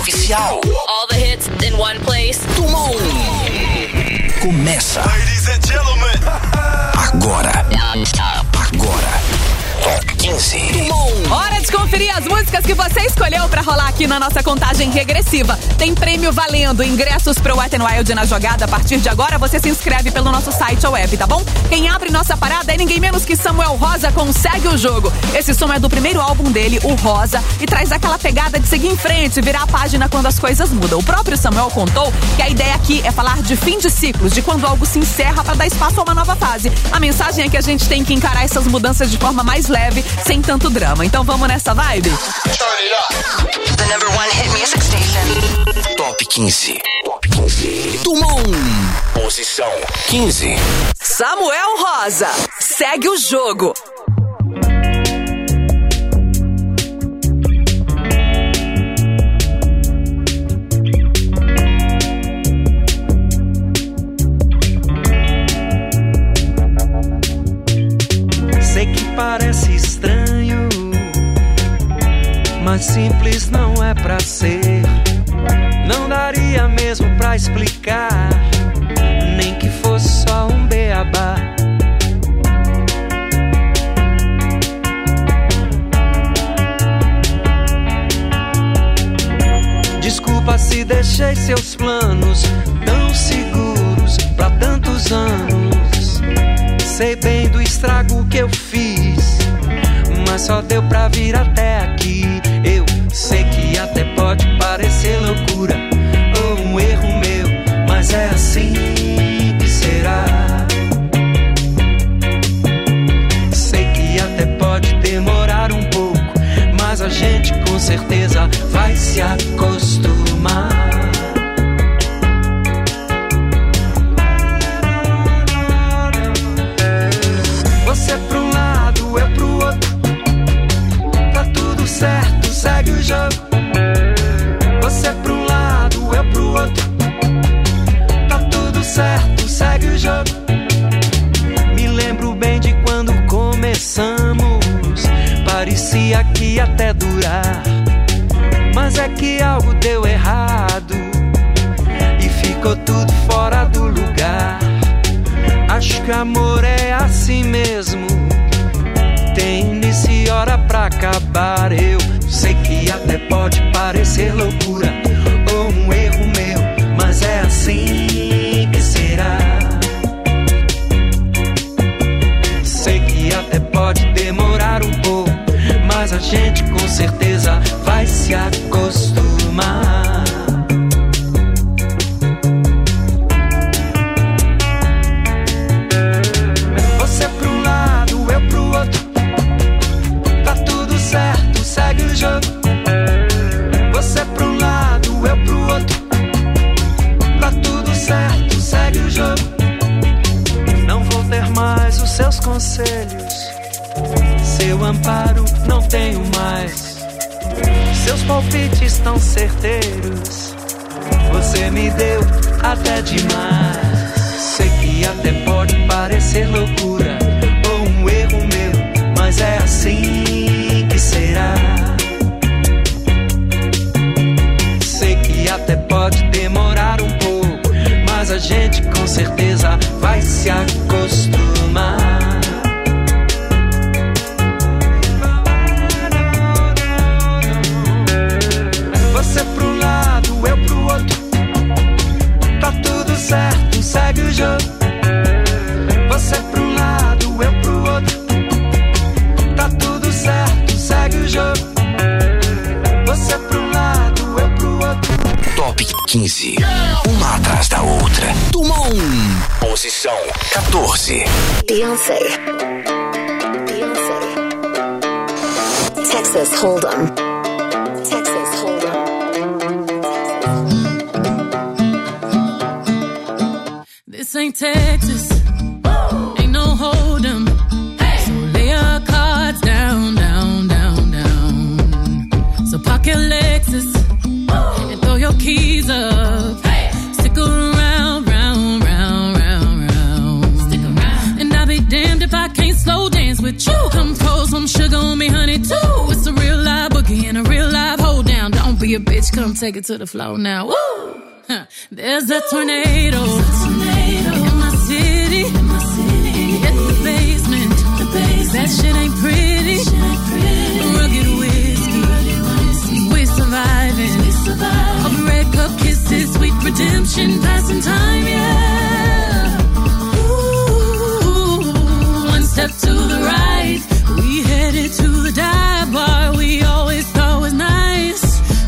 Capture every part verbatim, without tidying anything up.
oficial. All the hits in one place. Tumon. Começa. Ladies and gentlemen. Agora. Agora. Top quinze. Tumon. Hora de conferir as músicas que você escolheu pra rolar aqui na nossa contagem regressiva. Tem prêmio valendo, ingressos pro Wet n Wild na jogada. A partir de agora, você se inscreve pelo nosso site ou app, tá bom? Quem abre nossa parada é ninguém menos que Samuel Rosa com Segue o Jogo. Esse som é do primeiro álbum dele, o Rosa, e traz aquela pegada de seguir em frente, virar a página quando as coisas mudam. O próprio Samuel contou que a ideia aqui é falar de fim de ciclos, de quando algo se encerra pra dar espaço a uma nova fase. A mensagem é que a gente tem que encarar essas mudanças de forma mais leve, sem tanto drama. Então vamos nessa vibe? The number one hit music station. Top quinze. Top quinze. Tumon. Posição quinze. Samuel Rosa, Segue o Jogo. Sei que parece estranho, mas simples não é pra ser. Não daria mesmo pra explicar, nem que fosse só um beabá. Desculpa se deixei seus planos tão seguros pra tantos anos. Sei bem do estrago que eu fiz, mas só deu pra vir até aqui. Eu sei que até pode parecer loucura ou um erro meu, mas é assim que será. Sei que até pode demorar um pouco, mas a gente com certeza vai se acostumar. Você pra um lado, eu pro outro. Tá tudo certo, segue o jogo. Você pra um lado, eu pro outro. Tá tudo certo, segue o jogo. Me lembro bem de quando começamos. Parecia que ia até durar, mas é que algo deu errado e ficou tudo fora do lugar. Acho que amor é assim mesmo, tem início e hora pra acabar. Eu sei que até pode parecer loucura ou um erro meu, mas é assim que será. Sei que até pode demorar um pouco, mas a gente com certeza vai se acostumar. Você pra um lado, eu pro outro. Tá tudo certo, segue o jogo. Você pra um lado, eu pro outro. Tá tudo certo, segue o jogo. Não vou ter mais os seus conselhos, seu amparo não tenho mais. Seus palpites tão certeiros, você me deu até demais. Sei que até pode parecer loucura ou um erro meu, mas é assim que será. Sei que até pode demorar um pouco, mas a gente com certeza vai se acostumar. Você pro um lado, eu pro outro. Tá tudo certo, segue o jogo. Você pro um lado, eu pro outro. Tá tudo certo, segue o jogo. Você pro um lado, eu pro outro. Top quinze. Uma atrás da outra. Tumon. Posição quatorze. Beyoncé. Beyoncé. Texas Hold'em. Texas Hold'em. This ain't Texas. Ain't no Hold'em. So lay your cards down, down, down, down. So park your Lexus and throw your keys up. Stick around, round, round, round, round. Stick around. And I'll be damned if I can't slow dance with you. Come pour some sugar on me, honey, too. It's a real live boogie and a real live hold down. Don't be be a bitch, come take it to the floor now. Woo! There's a tornado, tornado in my city. In my city. Hit the basement. The basement. That shit ain't pretty. Shit ain't pretty. Rugged whiskey. whiskey. We're surviving. We survive. Of red cup kisses, sweet redemption, passing time, yeah. Ooh, one step to the right. We headed to the dive bar we always thought was nice.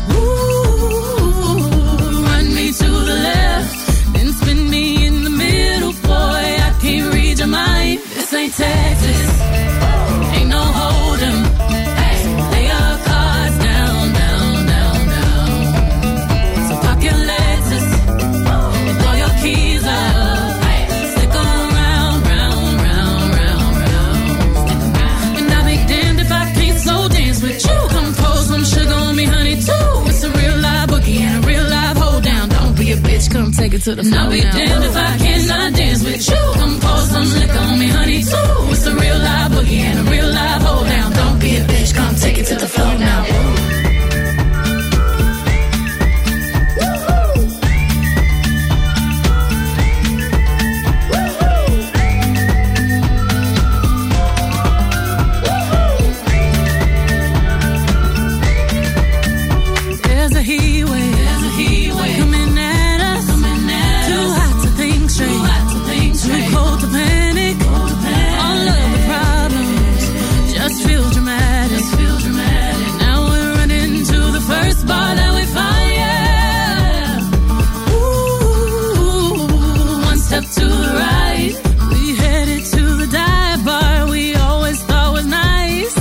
To the left, then spin me in the middle, boy, I can't read your mind. This ain't Texas, ain't no hold'em. Hey, lay your cards down, down, down, down. So pop your Lexus and throw your keys up. Hey, stick 'em round, round, round, round, round. Stick 'em round. And I'll be damned if I can't slow dance with you. Come pour some sugar on me, honey, too. It's a real live boogie and a real live hold down. Don't be a bitch, come take it to the floor. I'll be damned if I cannot dance with you. Come pour some liquor on me, honey, too. It's a real live boogie and a real live hold down. Don't be a bitch, come take it to the floor now. There's a heat wave, there's a heat wave coming at us, coming at too us. Hot to think straight, too hot to think straight. Too cold to panic, cold to panic. All of the problems just feel dramatic, just feel dramatic. Now we're running to the first bar that we find, yeah. Ooh, one step to the right, we headed to the dive bar we always thought was nice.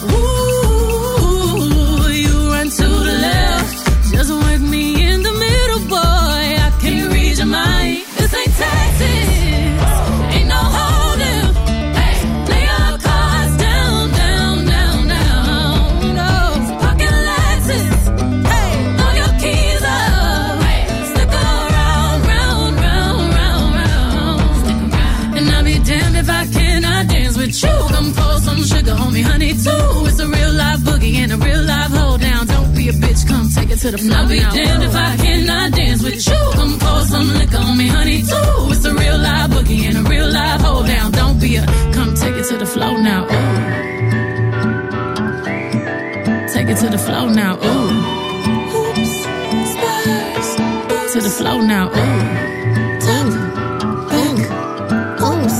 Ooh, you run to the left, just work me in the middle, boy, I can't read your mind. This ain't Texas, ain't no hold'em. Hey, lay your cards down, down, down, down. No, pocket Lexus. Hey, throw your keys up. Hey, stick around, round, round, round, round. Stick around. And I'll be damned if I cannot dance with you. Come pour some sugar on me, honey, too. It's a real live boogie and a real live hold down. Don't be a bitch, come take it to the floor. I'll be damned if I cannot dance with you. Come pour some liquor on me, honey, too. It's a real live boogie and a real live hold down. Don't be a, come take it to the floor now. Ooh. Take it to the floor now. Ooh. Hoops, spurs, to the floor now. Ooh. Top, back, oops.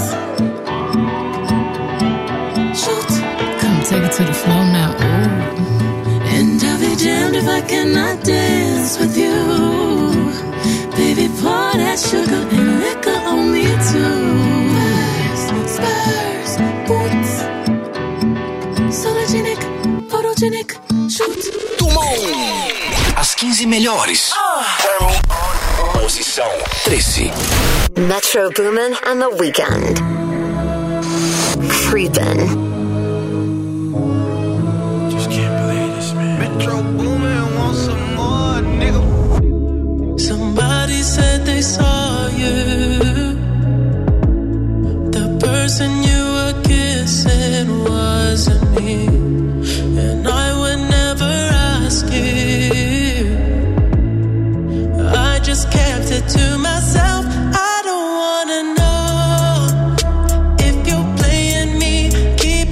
Shoot, come take it to the floor now. Ooh. And I'll be damned if I cannot dance with you. Baby, pour that sugar and liquor on me too. Spurs, spurs, boots. Sologenic, photogenic, shoot. Tumon! As quinze melhores. Posição treze. Metro Boomin and The Weeknd. Creepin'. Just can't believe this, man. Metro Boomin want some more, nigga. Somebody said they saw you. The person you were kissing wasn't me. And I would never ask you. I just kept it to myself. I don't wanna know if you're playing me. Keep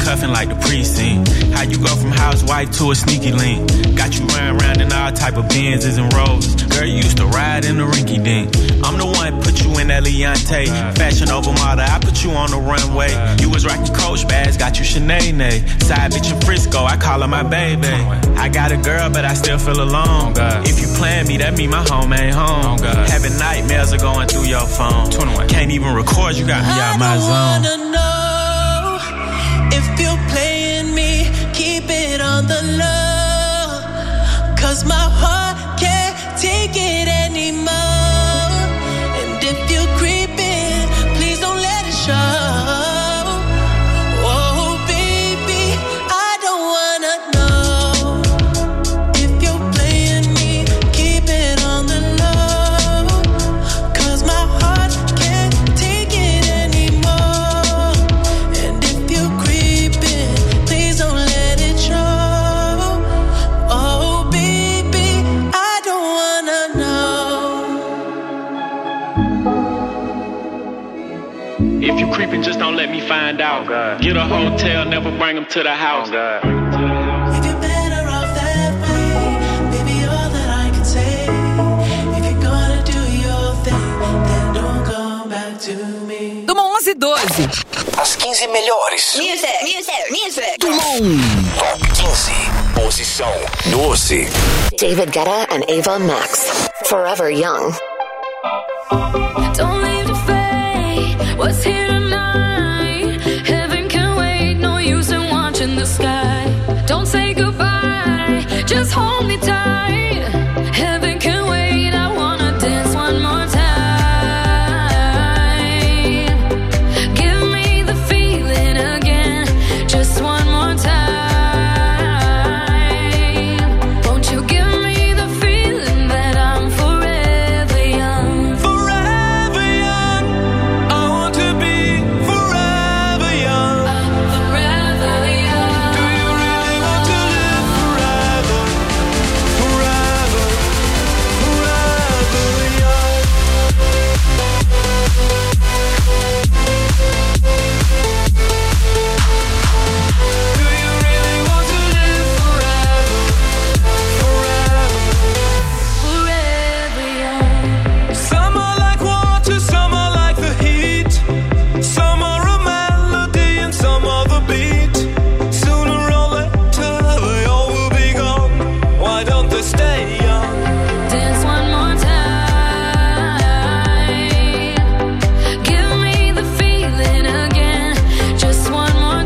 cuffing like the precinct. How you go from housewife to a sneaky link. Got you running around in all type of Benzes and Rolls. Girl, you used to ride in the rinky dink. I'm the one put you in that Leontay. Fashion over model, I put you on the runway. You was rocking Coach bags, got you Sinead. Side bitch in Frisco, I call her my baby. I got a girl, but I still feel alone. If you plan me, that mean my home ain't home. Having nightmares are going through your phone. Can't even record, you got me out my zone. I wanna know if you're playing me, keep it on the low. Cause my heart can't take it anymore. And if you're creeping, please don't let it show. Creeping, just don't let me find out. Oh, get a hotel, never bring them to the house. Oh, if you're better off that way, baby, all that I can say. If you're gonna do your thing, then don't come back to me. Dumont onze e doze. As quinze melhores. Music, music, music. Dumont Top quinze. Posição doze. David Guetta and Ava Max. Forever Young. Don't leave the fate. What's here tonight? Heaven can wait. No use in watching the sky. Don't say goodbye. Just hold me tight. Heaven can wait. I wanna dance one more time. Give me the feeling again. Just one more time. Won't you give me the feeling that I'm forever young? Forever young. I want to be forever young. Forever young. Do you really want to live forever? Forever, forever young. Do you really want to live forever? Forever. Forever young. Some are like water, some are like the heat. Some are a melody and some are the beat. Sooner or later they all will be gone. Why don't they stay young? Dance one more time. Give me the feeling again. Just one more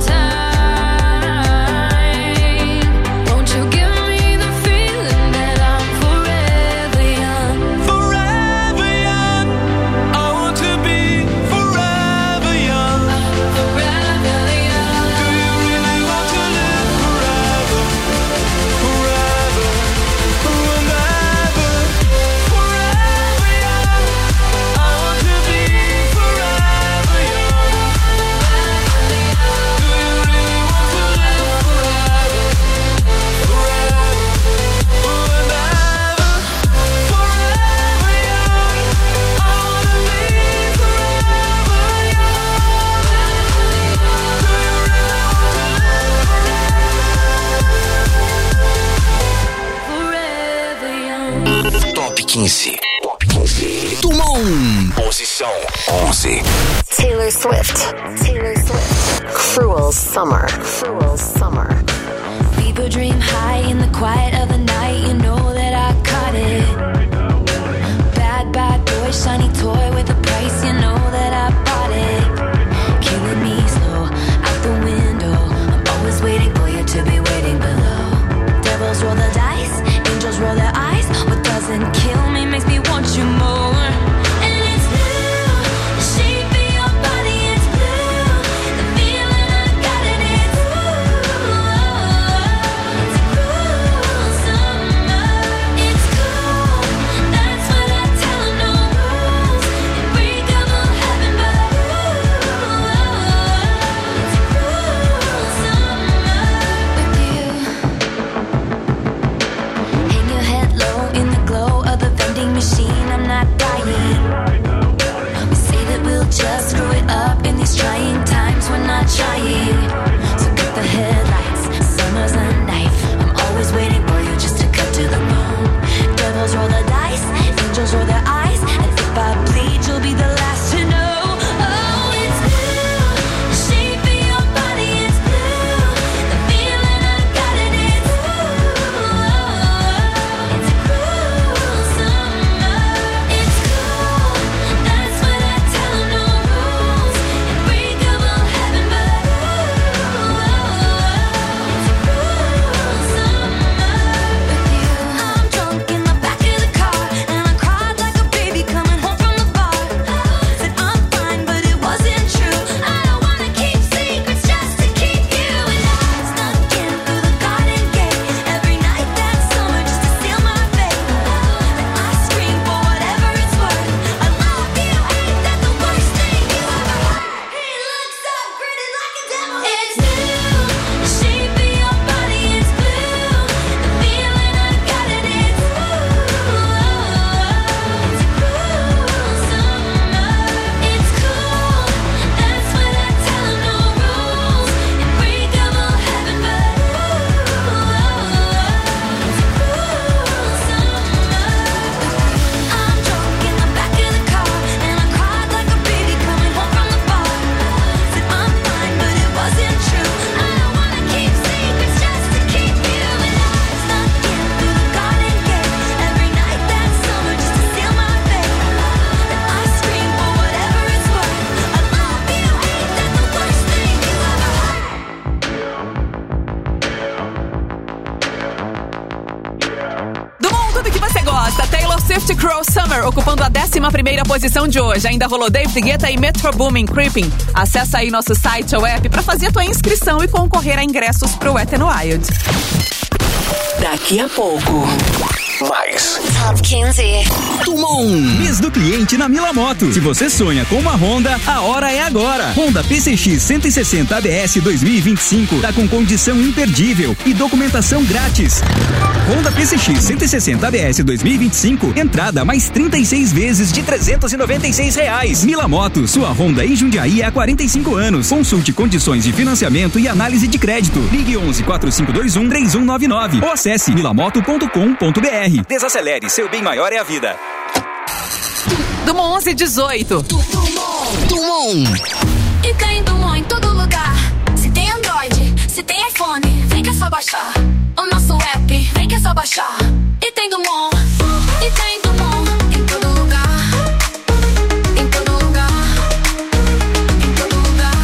time. Won't you give me the feeling that I'm forever young? Forever young. I want to be forever young. Forever young. Do you really want to live forever? Forever, forever, forever young. I want to be forever young. Do you really want to live forever? Forever, forever, forever young. I wanna be forever young. Forever young. Top quinze. Top quinze. Dumont. Posição onze. Taylor Swift. Taylor Swift. Cruel Summer. Cruel Summer. People dream high in the quiet of the night. You know that I caught it. Bad, bad boy, shiny toy with a price. You know that I bought it. Killing me slow out the window. I'm always waiting for you to be waiting below. Devils roll the dice, angels roll their eyes. What doesn't kill me makes me want you more. And it's blue, the shape of your body is blue. The feeling I got in it, it's a cruel summer. It's cool, that's what I tell 'em, no rules. It Swift, Cruel Summer, ocupando a décima primeira posição de hoje. Ainda rolou David Guetta e Metro Boomin, Creeping. Acesse aí nosso site ou app pra fazer a tua inscrição e concorrer a ingressos pro Wet n Wild. Daqui a pouco, mais Top quinze. Tumon, mês do cliente na Mila Moto. Se você sonha com uma Honda, a hora é agora. Honda P C X cento e sessenta A B S dois mil e vinte e cinco tá com condição imperdível e documentação grátis. Honda P C X cento e sessenta A B S dois mil e vinte e cinco, entrada mais trinta e seis vezes de trezentos e noventa e seis reais. Mila Moto, sua Honda em Jundiaí há quarenta e cinco anos. Consulte condições de financiamento e análise de crédito. Ligue onze, quatro cinco dois um, três um nove nove ou acesse milamoto ponto com ponto b r. Desacelere, seu bem maior é a vida. Dumont onze dezoito. Tumon. E tem Dumont em todo lugar. Se tem Android, se tem iPhone, vem que é só baixar. O nosso app, vem que é só baixar. E tem Dumont, e tem Dumont em todo lugar. Em todo lugar, em todo lugar.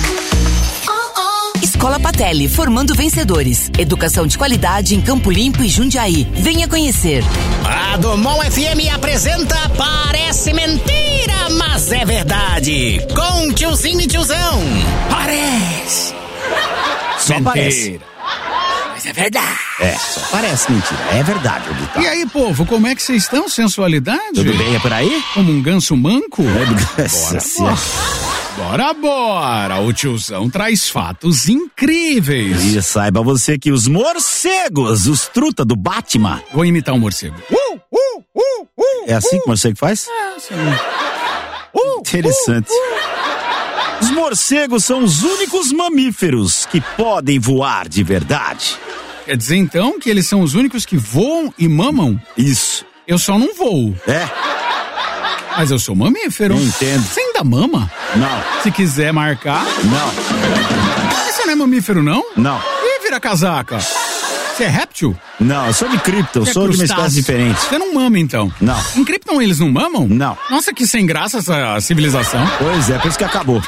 Oh, oh. Escola Patelli, formando vencedores. Educação de qualidade em Campo Limpo e Jundiaí. Venha conhecer. A Dumont F M apresenta Parece Mentira, mas é verdade. Com tiozinho e tiozão. Parece. Só mentira. Parece. Mas é verdade. É, só parece mentira. É verdade, Vitor. E aí, povo, como é que vocês estão? Sensualidade? Tudo bem, é por aí? Como um ganso manco? É, bora, bora. Bora, bora! O tiozão traz fatos incríveis. E saiba você que os morcegos, os truta do Batman... Vou imitar um morcego. Uh, uh, uh, uh, é assim uh, que o morcego faz? É, sim. Uh, Interessante. Uh, uh. Os morcegos são os únicos mamíferos que podem voar de verdade. Quer dizer, então, que eles são os únicos que voam e mamam? Isso. Eu só não voo. É. Mas eu sou mamífero. Eu entendo. Você ainda mama? Não. Se quiser marcar? Não. Você não é mamífero, não? Não. Ih, vira casaca. Você é réptil? Não, eu sou de Krypton, eu Você sou é de uma espécie diferente. Você não mama, então? Não. Em Krypton eles não mamam? Não. Nossa, que sem graça essa civilização. Pois é, por isso que acabou.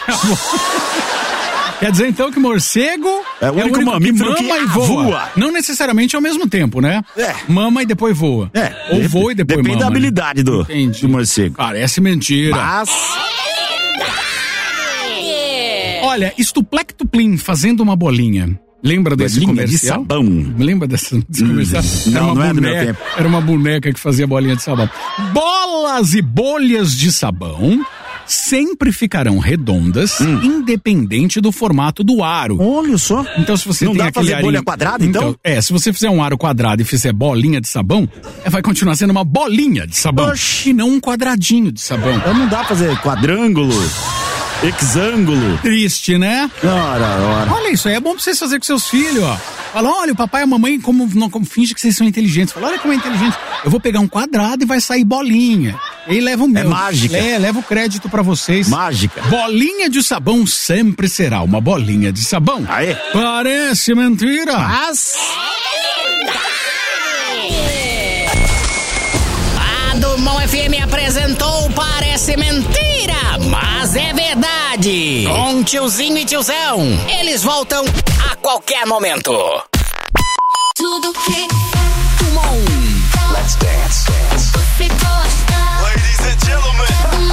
Quer dizer, então, que morcego é o único, é o único mamífero que, mama que e voa. voa. Não necessariamente ao mesmo tempo, né? É. Mama e depois voa. É. Ou voa e depois Depende mama. Depende da habilidade do, do morcego. Parece mentira. Mas... Olha, Estuplectuplim fazendo uma bolinha. Lembra desse bolinha comercial? de sabão. Lembra desse, desse hum, comercial? Não, era uma não boneca, é do meu tempo. Era uma boneca que fazia bolinha de sabão. Bolas e bolhas de sabão sempre ficarão redondas, hum. independente do formato do aro. Olha só. Então, se você não tem dá aquele fazer arinho... bolha quadrada, então? então? É, se você fizer um aro quadrado e fizer bolinha de sabão, vai continuar sendo uma bolinha de sabão. Oxi. E não um quadradinho de sabão. Então não dá pra fazer quadrângulo, hexângulo. Triste, né? Ora, ora. Olha, isso aí é bom pra vocês fazerem com seus filhos, ó. Fala, olha, o papai e a mamãe como, não, como finge que vocês são inteligentes. Fala, olha como é inteligente. Eu vou pegar um quadrado e vai sair bolinha. E aí leva o meu. É mágica. É, leva o crédito pra vocês. Mágica. Bolinha de sabão sempre será uma bolinha de sabão. Aê. Parece mentira. Mas... A Dumont F M apresentou Parece Mentira, mas é verdade. Com tiozinho e tiozão. Eles voltam a qualquer momento. Tudo que Tumon. Let's dance. dance. você gosta. Ladies and gentlemen.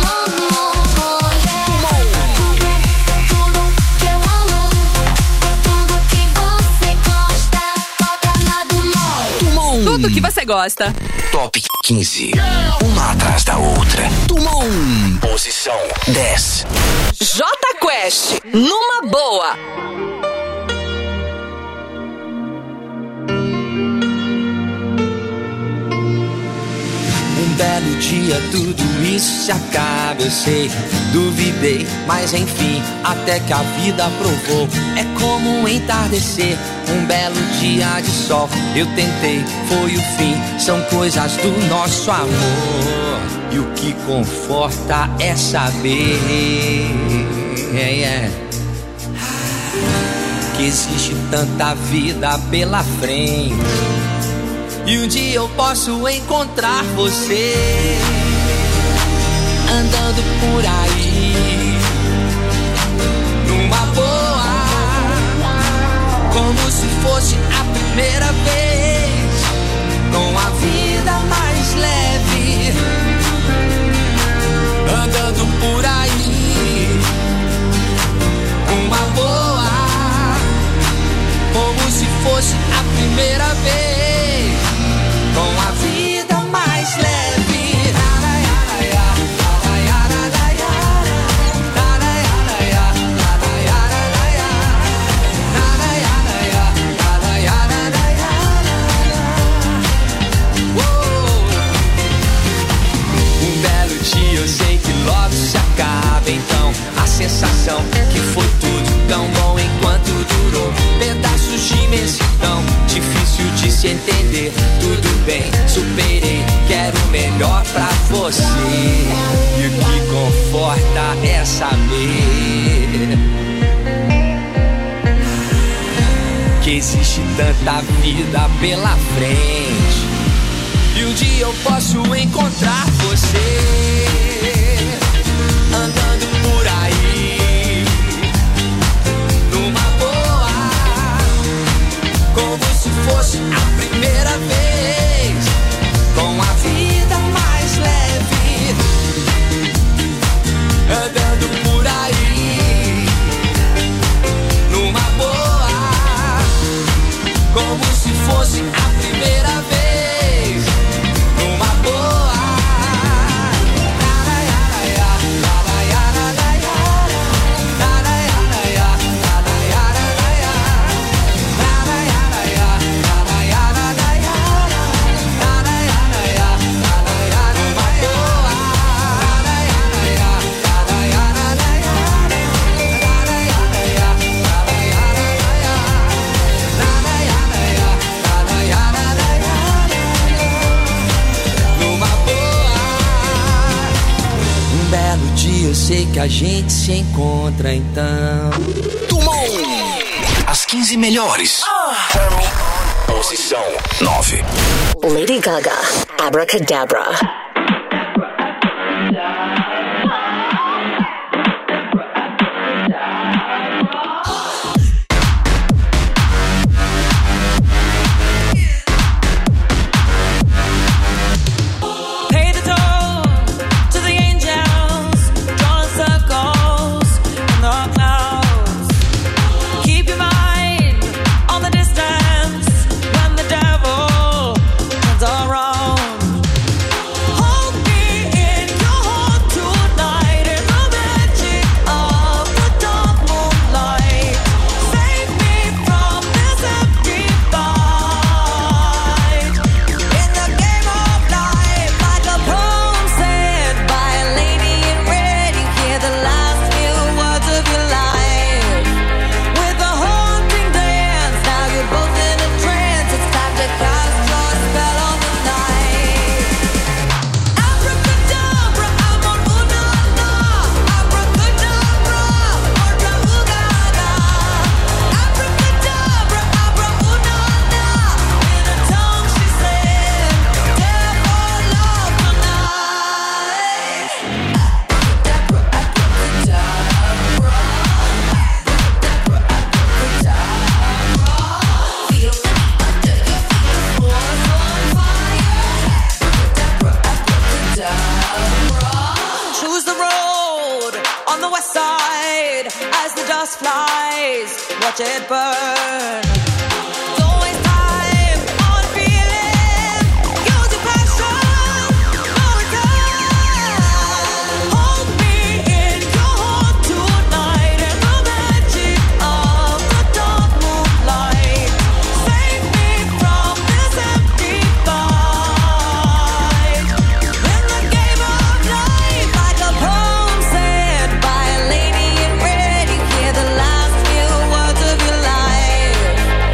Tudo que eu amo. Tudo que você gosta. Toca na Dumont. Tumon. Tudo que você gosta. Top quinze. Uma atrás da outra. Tumon. Posição dez. J Quest. Numa boa. Um belo dia tudo isso se acaba, eu sei. Duvidei, mas enfim, até que a vida provou. É como um entardecer, um belo dia de sol. Eu tentei, foi o fim, são coisas do nosso amor. E o que conforta é saber é, é, que existe tanta vida pela frente. E um dia eu posso encontrar você andando por aí numa boa, como se fosse a primeira vez, com a vida mais leve difícil entender. Tudo bem, superei, quero o melhor pra você. E o que conforta é saber que existe tanta vida pela frente. E um dia eu posso encontrar você andando por aí, numa boa, como se fosse a primeira vez, com a vida mais leve, andando por aí, numa boa, como se fosse a primeira vez, numa boa. Eu sei que a gente se encontra então. Tumon! As quinze melhores. Oh. Posição nove. Lady Gaga, Abracadabra. Watch it burn. Life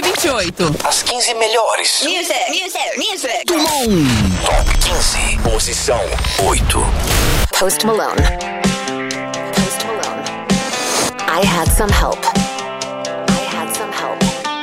vinte e oito. As quinze melhores. Music, music, music. Do Mundo. Top quinze. Posição oito. Post Malone. Post Malone. I had some help. I had some help.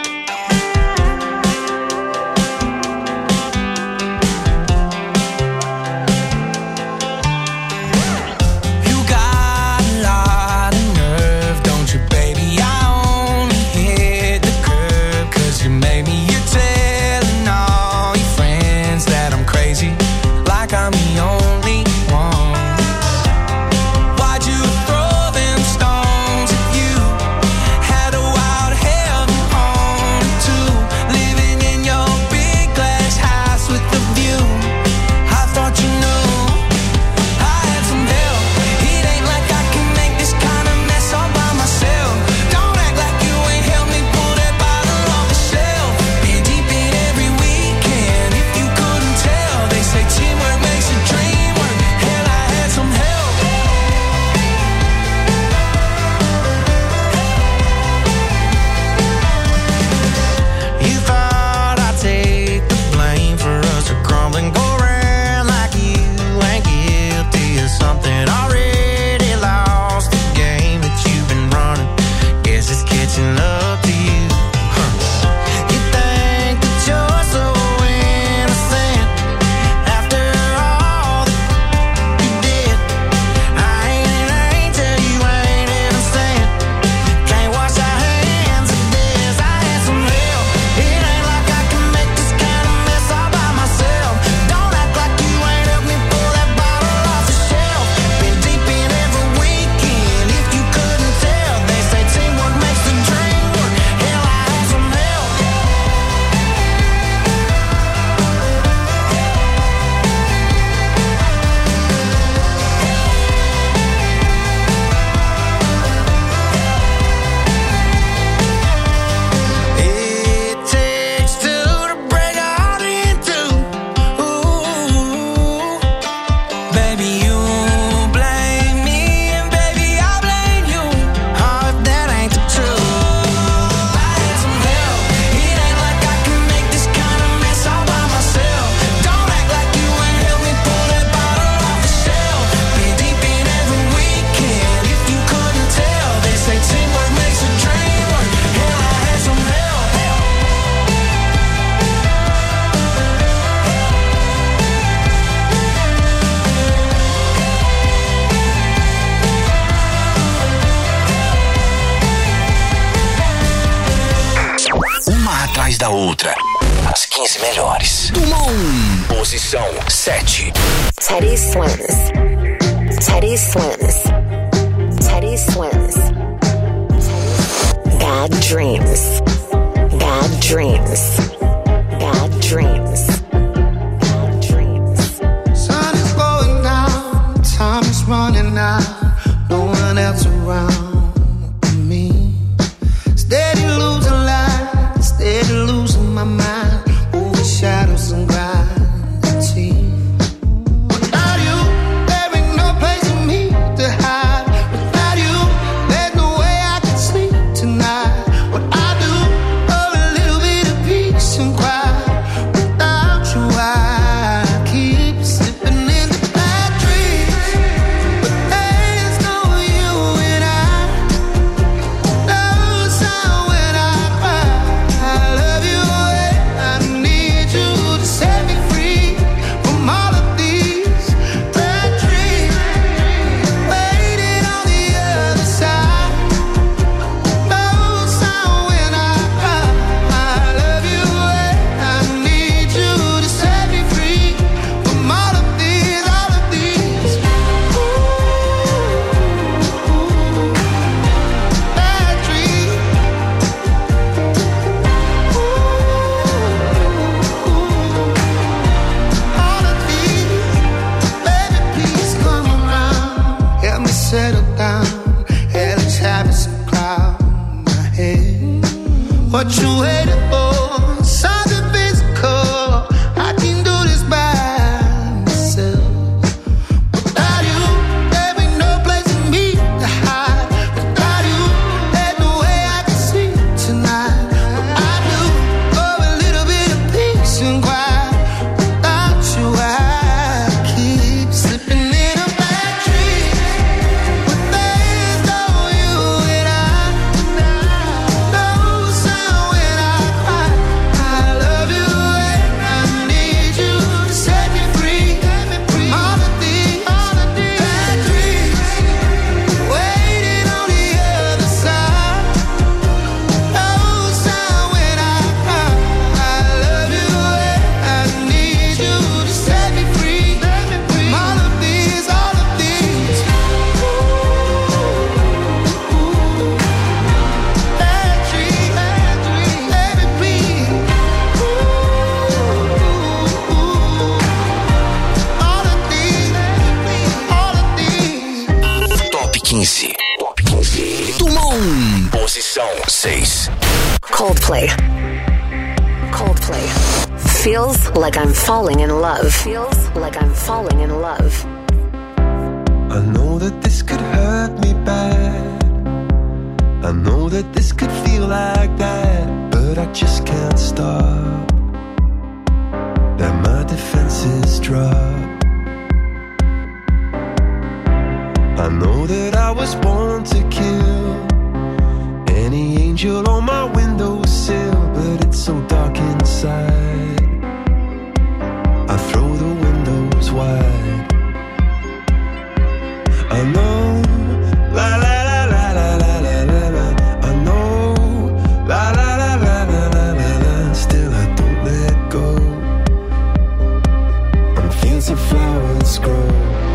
You got a lot of nerve, don't you, baby? I only hit the curb 'cause you made me. You're telling all your friends that I'm crazy, like I'm the only one. Why'd you throw them stones if you had a wild heaven on too? Living in your big glass house with the view. I thought you knew I had some help. It ain't like I can make this kind of mess all by myself. Don't act like you ain't helped me pull that bottle off the shelf. Been deep in every weekend. If you couldn't tell, they say teamwork makes a dream work. Hell, I had some help. You thought I'd take the blame for us to crumble and go around like you ain't guilty of something. Already lost the game that you've been running. Guess it's catching up to you. Huh. You think that you're so innocent after all that you did. I ain't an angel, you ain't innocent. Can't wash our hands of this. I had some help. It ain't like I can make this kind of mess all by myself. Don't act like you ain't helped me pull that bottle off the shelf. Been deep in every weekend. If you couldn't tell, they say teamwork makes the dream work. Hell, I had some help. It takes two to break a heart in two. Ooh, baby, you blame me and baby I blame you. Oh, if that ain't the truth. I had some help. It ain't like I can make this kind of mess all by myself. Don't act like you ain't helped me pull that bottle off the shelf. Been deep in every weekend. If you couldn't tell, they say teamwork makes a dream work. Hell, I had some help. Uma atrás da outra. As quinze melhores. Do Mundo. Posição sete. Teddy Swims. Teddy Swims. Teddy Swims. Bad dreams. Bad dreams. Bad dreams. Bad dreams. Sun is going down, time is running out, no one else around me. Steady losing light, steady losing my mind, over shadows and gravity. Without you, there ain't no place for me to hide. Without you, there's no way I can sleep tonight. What I do, oh, a little bit of peace and quiet. Without you, I keep slipping into bad dreams. But there's no you and I. No sound when I cry. I love you and I need you to set me free from all of these bad dreams. Waiting on the other side. No sound when I cry. I love you and I need you to set me free from all of these, all of these. Ooh, bad dreams. All of these, baby, please come around. Help me settle down. Hell is having some cloud in my head. What you waiting for? Something physical. I can do this by myself. Without you, there ain't no place for me to hide. Without you, there's no way I can sleep tonight. What I do, quinze. Top quinze. Dumont. Posição seis. Coldplay. Coldplay. Feels like I'm falling in love. Feels like I'm falling in love. I know that this could hurt me bad. I know that this could feel like that, but I just can't stop. That my defenses drop. I know that I was born to kill any angel on my windowsill, but it's so dark inside. I throw the windows wide. I know, la la la la la la la la la. I know, la la la la la la la la. Still I don't let go. On fields of flowers grow.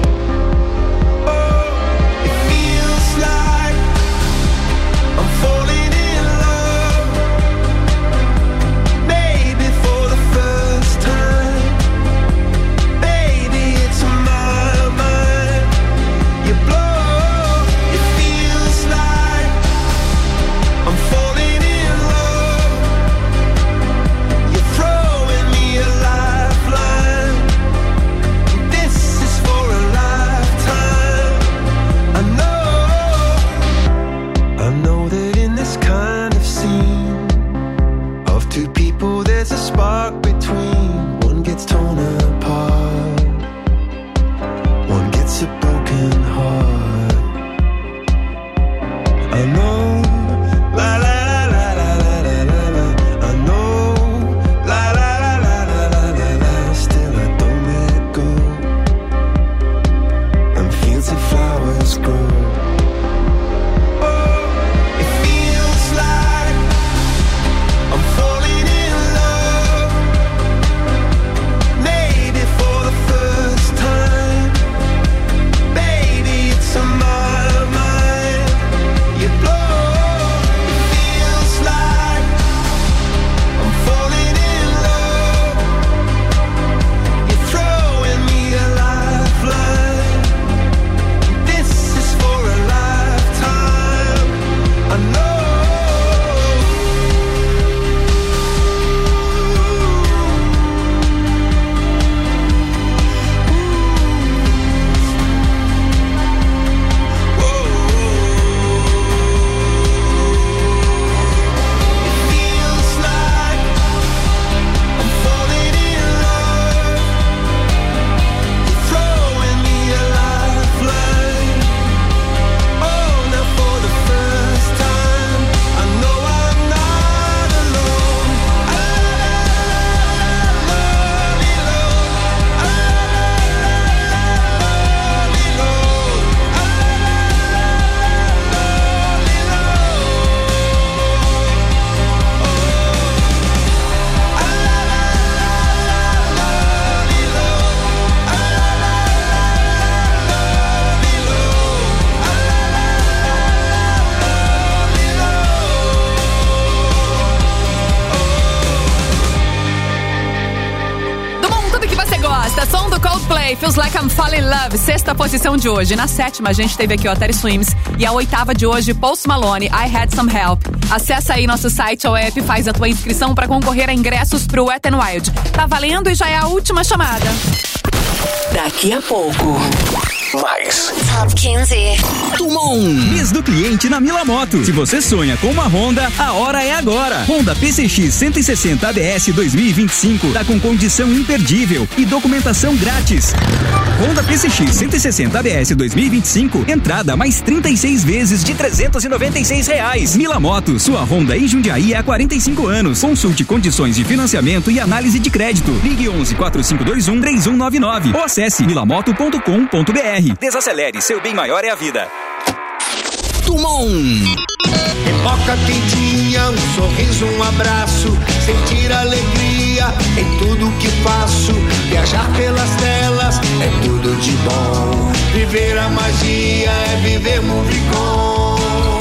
Feels Like I'm Falling in Love, sexta posição de hoje. Na sétima a gente teve aqui o Terry Swims e a oitava de hoje Post Malone, I Had Some Help. Acessa aí nosso site ou app, faz a tua inscrição para concorrer a ingressos pro Wet n Wild. Tá valendo e já é a última chamada. Daqui a pouco, mais Top quinze. Dumont. Mês do cliente na Mila Moto. Se você sonha com uma Honda, a hora é agora. Honda P C X cento e sessenta A B S dois mil e vinte e cinco tá com condição imperdível e documentação grátis. Honda P C X cento e sessenta A B S dois mil e vinte e cinco, entrada mais trinta e seis vezes de trezentos e noventa e seis reais. Mila Moto, sua Honda em Jundiaí há quarenta e cinco anos. Consulte condições de financiamento e análise de crédito. Ligue onze, quatro cinco dois um, três um nove nove ou acesse milamoto ponto com ponto b r. Desacelere, seu bem maior é a vida. Dumont. Pipoca quentinha, um sorriso, um abraço, sentir alegria em tudo que faço. Viajar pelas telas é tudo de bom. Viver a magia é viver Movicon.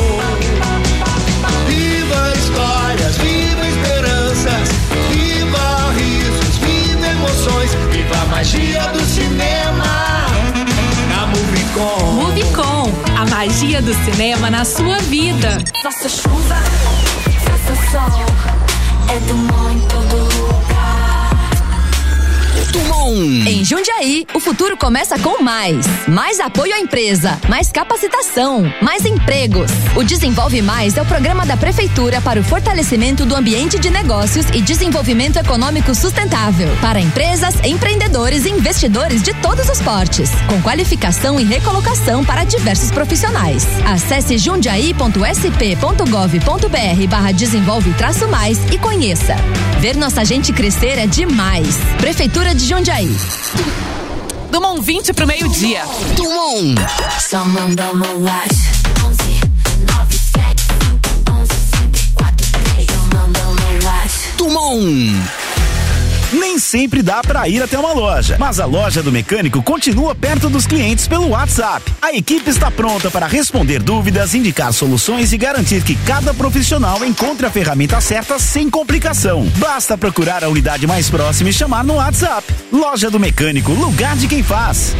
Viva histórias, viva esperanças, viva risos, viva emoções, viva a magia do cinema na Movicon. Movicon, a magia magia do cinema na sua vida. Faça chuva, faça sol, é Dumont em todo lugar. Dumont. Em Jundiaí, o futuro começa com mais. Mais apoio à empresa, mais capacitação, mais empregos. O Desenvolve Mais é o programa da Prefeitura para o fortalecimento do ambiente de negócios e desenvolvimento econômico sustentável para empresas, empreendedores e investidores de todos os portes, com qualificação e recolocação para diversos profissionais. Acesse jundiaí ponto s p ponto gov ponto b r barra desenvolve traço mais e conheça. Ver nossa gente crescer é demais. Prefeitura de Jundiaí. Dumont vinte pro meio-dia. Dumont. Só manda uma laje. onze, nove, sete, cinco, onze, cinco, quatro, três. Só manda uma laje. Dumont. Nem sempre dá para ir até uma loja, mas a loja do mecânico continua perto dos clientes pelo WhatsApp. A equipe está pronta para responder dúvidas, indicar soluções e garantir que cada profissional encontre a ferramenta certa sem complicação. Basta procurar a unidade mais próxima e chamar no WhatsApp. Loja do Mecânico, lugar de quem faz.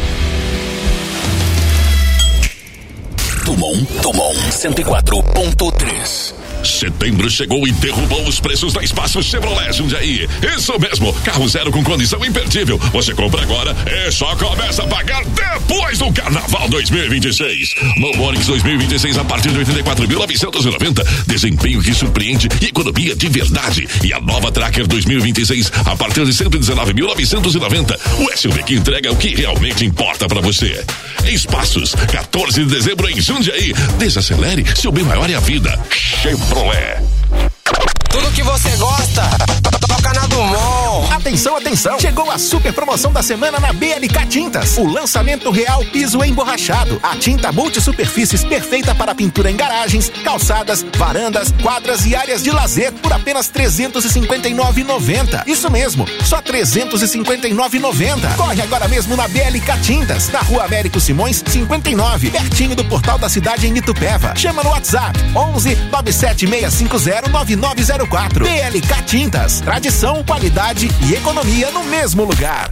Dumont, Dumont cento e quatro ponto três. Setembro chegou e derrubou os preços da Espaço Chevrolet Jundiaí. Isso mesmo, carro zero com condição imperdível. Você compra agora e só começa a pagar depois do Carnaval dois mil e vinte e seis. No Onix dois mil e vinte e seis a partir de oitenta e quatro mil novecentos e noventa. Desempenho que surpreende e economia de verdade. E a nova Tracker dois mil e vinte e seis a partir de cento e dezenove mil novecentos e noventa. O S U V que entrega o que realmente importa para você. Espaços, quatorze de dezembro em Jundiaí. Desacelere, seu bem maior é a vida. Chevrolet. Tudo que você gosta, toca na Dumont. Atenção, atenção! Chegou a super promoção da semana na B L K Tintas. O lançamento real piso emborrachado. A tinta multisuperfícies perfeita para pintura em garagens, calçadas, varandas, quadras e áreas de lazer por apenas trezentos e cinquenta e nove reais e noventa centavos. Isso mesmo, só trezentos e cinquenta e nove reais e noventa centavos. Corre agora mesmo na B L K Tintas, na Rua Américo Simões, cinquenta e nove, pertinho do Portal da Cidade em Itupeva. Chama no WhatsApp onze nove sete seis cinco zero nove nove zero quatro. B L K Tintas, tradição, qualidade e economia no mesmo lugar.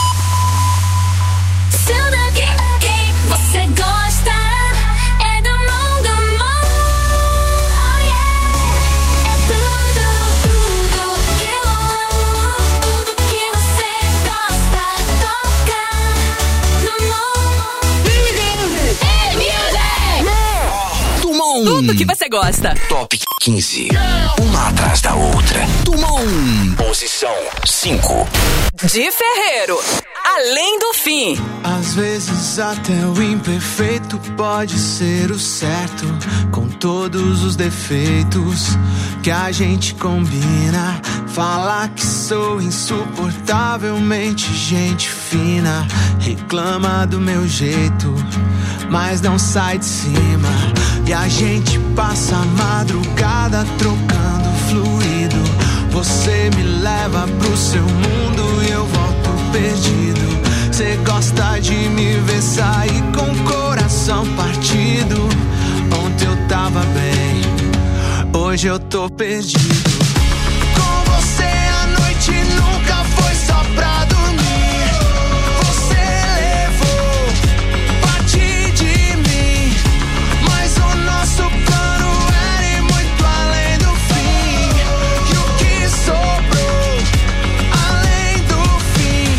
Tudo que, que você gosta é Dumont, Dumont. Oh yeah. É tudo, tudo que eu amo. Tudo que você gosta, toca Dumont. Hey, music! Dumont. Tudo que você gosta. Top quinze. Uma atrás da outra. Dumont. Posição cinco. De Ferreiro. Além do fim. Às vezes até o imperfeito pode ser o certo, com todos os defeitos que a gente combina. Falar que sou insuportavelmente gente fina, reclama do meu jeito, mas não sai de cima. E a gente passa a madrugada trocando fluido. Você me leva pro seu mundo e eu volto perdido. Cê gosta de me ver sair com o coração partido. Ontem eu tava bem, hoje eu tô perdido. Com você a noite nunca foi só pra dormir. Você levou parte de mim, mas o nosso plano era ir muito além do fim. E o que sobrou além do fim?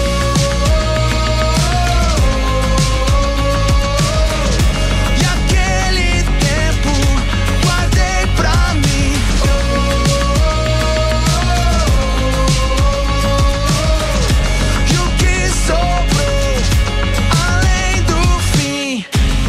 E aquele tempo guardei pra mim. E o que sobrou além do fim?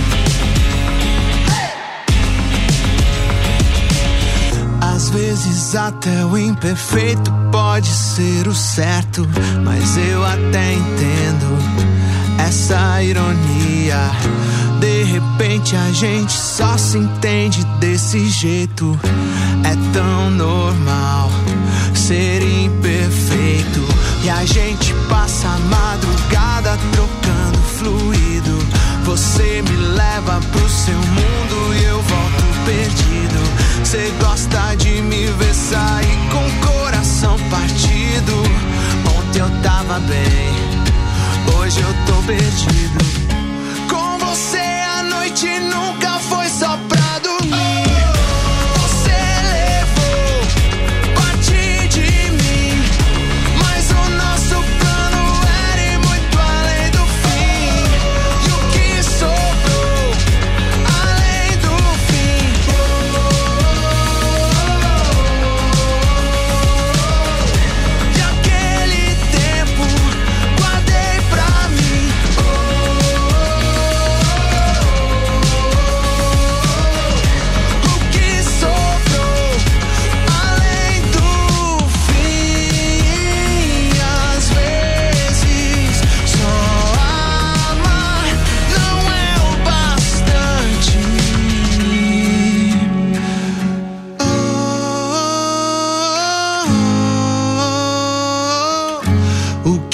Às vezes até o imperfeito pode ser o certo, mas eu até entendo essa ironia. De repente a gente só se entende desse jeito. É tão normal ser imperfeito. E a gente passa a madrugada trocando fluido. Você me leva pro seu mundo e eu volto perdido. Cê gosta de me ver sair com o coração partido. Ontem eu tava bem, hoje eu tô perdido. Com você a noite nunca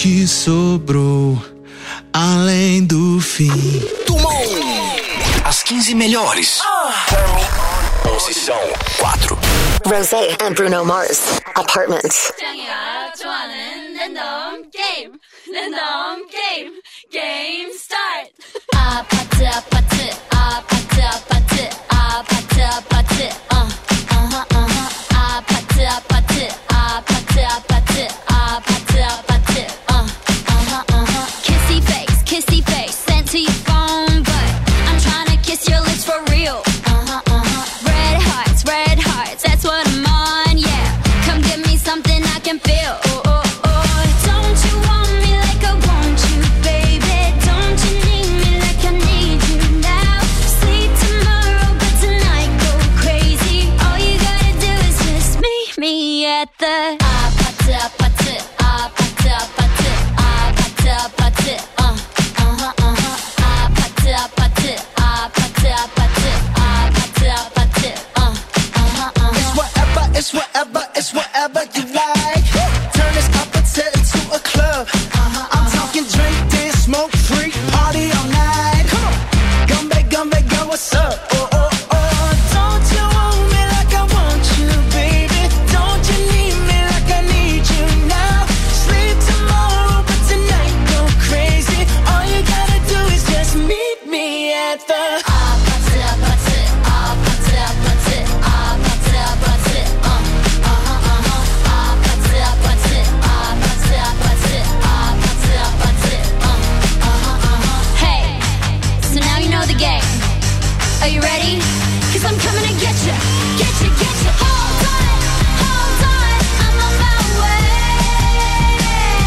que sobrou além do fim. Tumon! As quinze melhores. Posição quatro. Rosé and Bruno Mars, Apartment. 짱이야 좋아하는 랜덤 게임 랜덤 게임 게임 스타트 아파트 아파트 아파트 아파트 아파트 아파트 어 어허 어허 아파트 아파트 아파트 아파트 아파트 아파트 어 어허 어허 Kissy face kissy face sent to your phone but I'm trying to kiss your lips for real uh-huh uh-huh red hearts red hearts that's what I'm on yeah come give me something I can feel oh, oh, oh. Don't you want me like I want you baby don't you need me like I need you now sleep tomorrow but tonight go crazy all you gotta do is just meet me at the 아파트 아파트 아파트 아파트 아파트 아파트 어 어허 어허 아파트 아파트 아파트 아파트 아파트 아파트 어 어허 어허 It's whatever, it's whatever, it's whatever you like. Turn this opposite into a club. I'm talking drink, dance, smoke, freak, party all night. Come on, gumbe, gumbe, girl, what's up? Oh, oh, oh. Don't you want me like I want you, baby? Don't you need me like I need you now? Sleep tomorrow, but tonight go crazy. All you gotta do is just meet me at the 아파트 아파트 아파트 아파트 아파트 아파트 어 어허 어허 아파트 아파트 아파트 아파트 아파트 아파트 어 어허 어허 Hey, so now you know the game. Are you ready? Cause I'm coming to get you, get you, get you. Hold on, hold on, I'm on my way.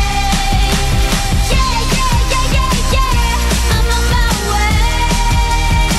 Yeah, yeah, yeah, yeah, yeah, I'm on my way.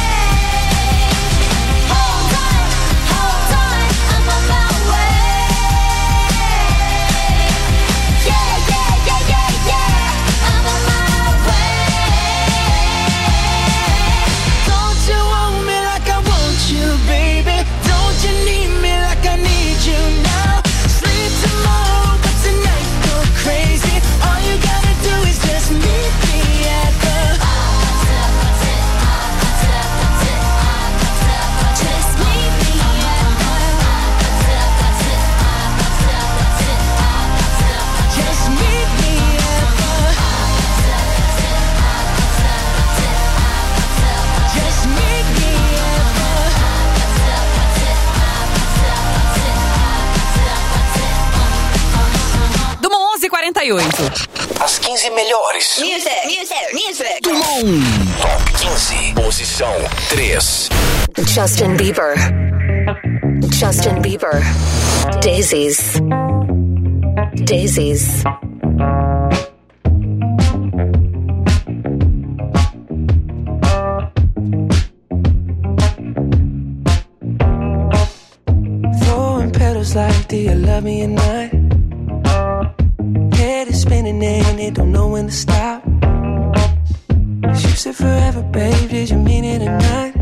Hold on, hold on, I'm on my way. Yeah, yeah, yeah, yeah, yeah, I'm on my way. Don't you want me like I want you, baby? Don't you need me like I need you now? Sleep tomorrow, but tonight go crazy. All you gotta do is just meet me at the Just meet me Just meet me at the Just meet me Do onze e quarenta e oito. As quinze melhores. Music, music, music. Tumon. Top quinze. Posição três. Justin Bieber. Justin Bieber. Daisies. Daisies. Throwing petals like, do you love me or not? Head is spinning and it don't know when to stop. You said forever, babe, did you mean it or not?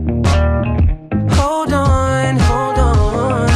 Hold on, hold on.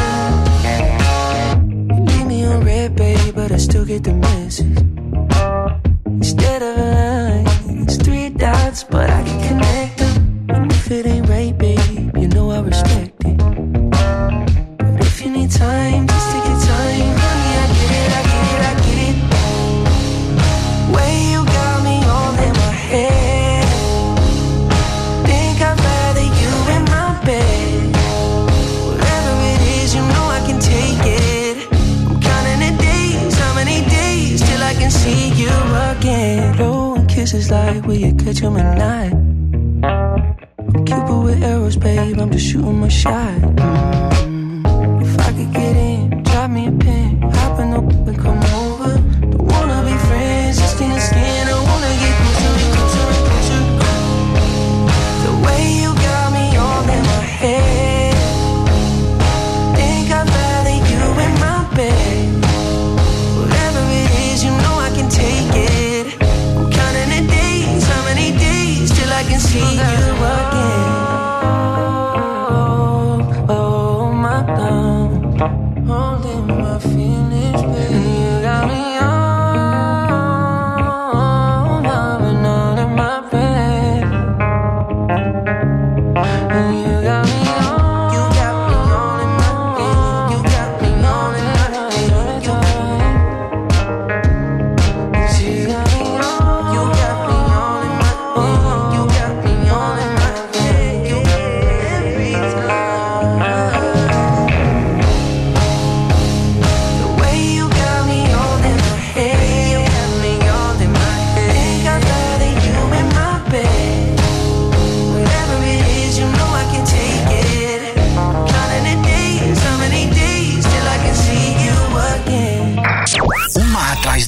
You leave me on red, babe, but I still get the message. Instead of a line, it's three dots, but I can connect them. And if it ain't right, babe, you know I respect it. But if you need time, just take your time. Honey, I get it, I get it, I get it. Way you got me all in my head. Think I'd rather you in my bed. Whatever it is, you know I can take it. I'm counting the days, how many days till I can see you again. Blowing kisses like, will you catch 'em at night? I'm Cupid with arrows, babe, I'm just shooting my shot. Mm. If I could get in, drop me a pin, hop in the and come over. Don't wanna be friends, just skin to skin. I wanna get closer and closer and closer. The way you got me all in my head. Think I'd rather you in my bed. Whatever it is, you know I can take it. I'm counting the days, how many days till I can see you again. Oh, oh, my God.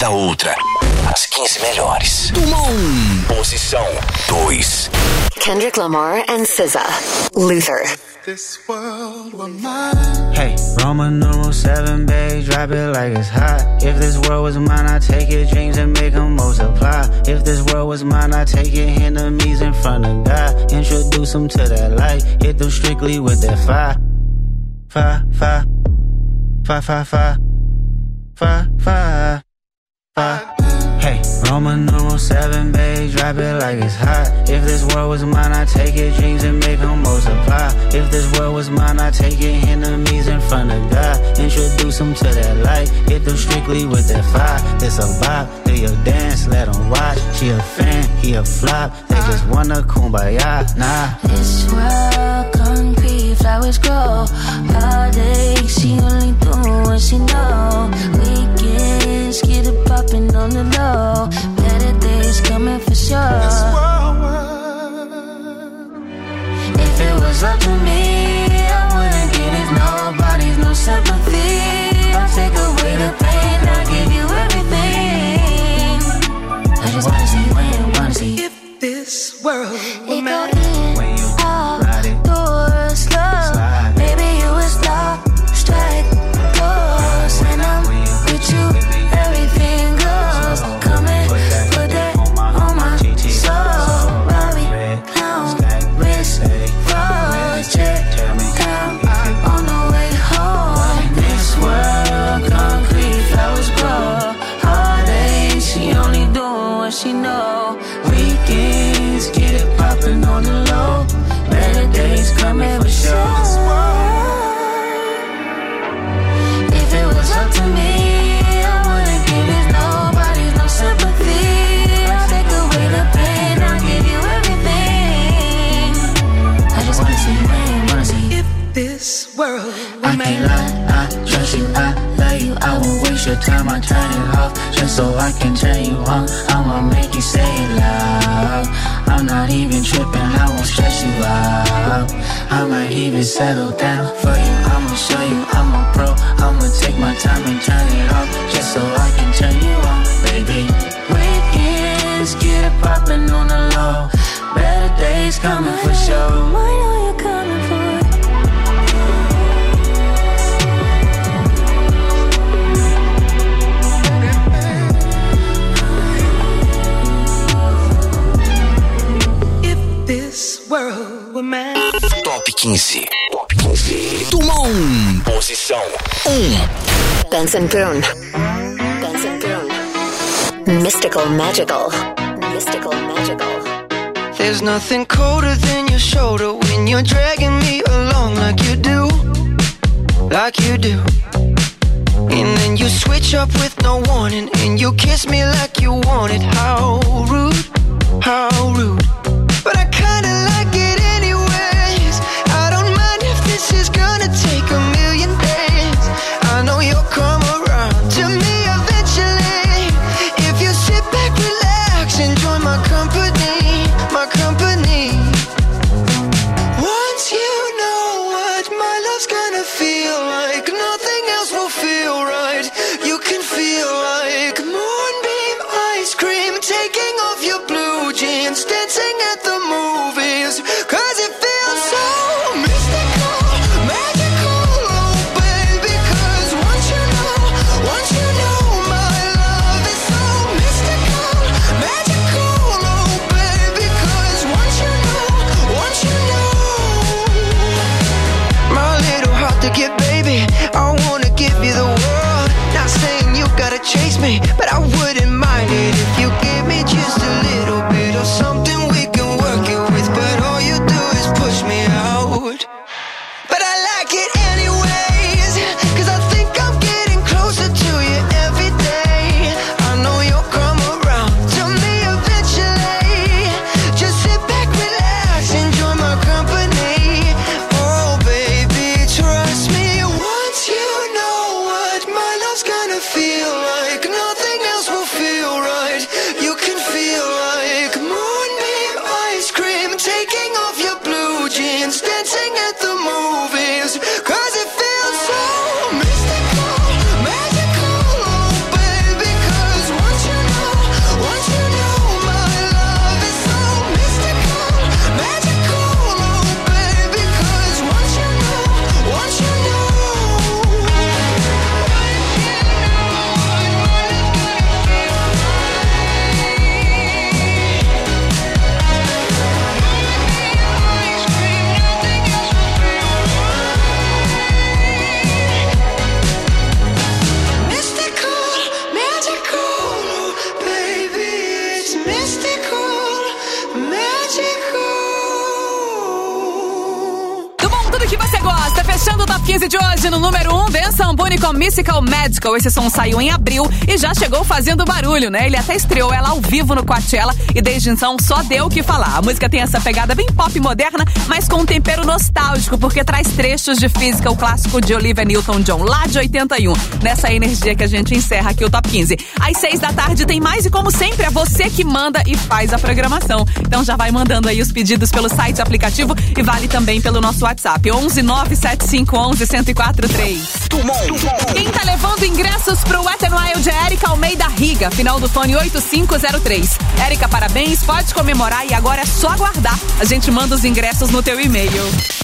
da outra. As quinze melhores. Tumon. Posição dois. Kendrick Lamar and S Z A. Luther. This world were mine. Hey, Roman numeral seven, babe, drop it like it's hot. If this world was mine, I'd take your dreams and make them multiply. If this world was mine, I'd take your enemies in front of God. Introduce them to that light, hit them strictly with that fire. Fire, fire, fire, fire, fire, fire, fire, fire. Hey, Roman numeral seven, babe, drop it like it's hot. If this world was mine, I'd take your dreams and make them multiply. If this world was mine, I'd take your enemies in front of God. Introduce them to that light, hit them strictly with that fire. It's a bop, they a dance, let them watch. She a fan, he a flop, they just wanna kumbaya, nah. This world concrete, flowers grow. All day, she only do what she know. Weekends, get it poppin' on the low. Better days coming for sure. If it was up to me, I wouldn't give it nobody's no sympathy. I'll take away the pain, I'll give you everything. I just wanna see when, wanna see if this world were mine. When you ride it, doors slow. Maybe you was lost, strike close. When I'm with you, everything goes. Come and put that on my soul. Robbie, clown, wrist, project, down on the way home. This world, concrete, flowers grow. All day, she only doing what she know. Weekends, get it poppin' on the low. Better days coming for sure. If it was up to me, I wouldn't give it nobody's no sympathy. I'll take away the pain, I'll give you everything. I just wanna see you, wanna see if this world were I can't lie, I trust you, I love you. I won't waste your time, I turn it off just so I can turn you on. I'ma make you say it loud. I'm not even tripping, I won't stress you out. I might even settle down for you. I'ma show you I'm a pro. I'ma take my time and turn it off just so I can turn you on, baby. Weekends, get it poppin' on the low. Better days coming for sure. I know you're coming for it. This world were mine. Top quinze. Top quinze. Tumon. Posição um. Benson Boone. Benson Boone. Mystical Magical. Mystical Magical. There's nothing colder than your shoulder when you're dragging me along like you do. Like you do. And then you switch up with no warning and you kiss me like you want it. How rude, how rude. But I kinda like it anyways. I don't mind if this is gonna take a million days. I know you'll come around to me eventually. If you sit back, relax, enjoy my company, my company. Once you know what my love's gonna feel like, nothing else will feel right. You can feel like moonbeam ice cream, taking off your blue jeans, dancing at the movies, cause it feels so mystical, magical, oh baby, cause once you know, once you know my love is so mystical, magical, oh baby, cause once you know, once you know my little heart to get, baby, I wanna give you the world, not saying you gotta chase me, but I wouldn't mind it if you give me just a little bit of something we can work it with, but all you do is push me out. But I like it anyways, cause I think I'm getting closer to you every day. I know you'll come around to me eventually. Just sit back, relax, enjoy my company. Oh baby, trust me, once you know what my love's gonna feel like, nothing else will feel quinze de hoje, no número um, Ben Sambuni com Mystical Magical. Esse som saiu em abril e já chegou fazendo barulho, né? Ele até estreou ela ao vivo no Coachella e desde então só deu o que falar. A música tem essa pegada bem pop moderna, mas com um tempero nostálgico, porque traz trechos de Physical, o clássico de Olivia Newton-John, lá de oitenta e um. Nessa energia que a gente encerra aqui o Top quinze. Às seis da tarde tem mais e, como sempre, é você que manda e faz a programação. Então já vai mandando aí os pedidos pelo site, aplicativo e vale também pelo nosso WhatsApp, onze nove sete cinco onze um zero quatro três. Quem tá levando ingressos pro Wet n Wild é Érica Almeida Riga, final do fone oito cinco zero três. Érica, parabéns, pode comemorar e agora é só aguardar. A gente manda os ingressos no teu e-mail.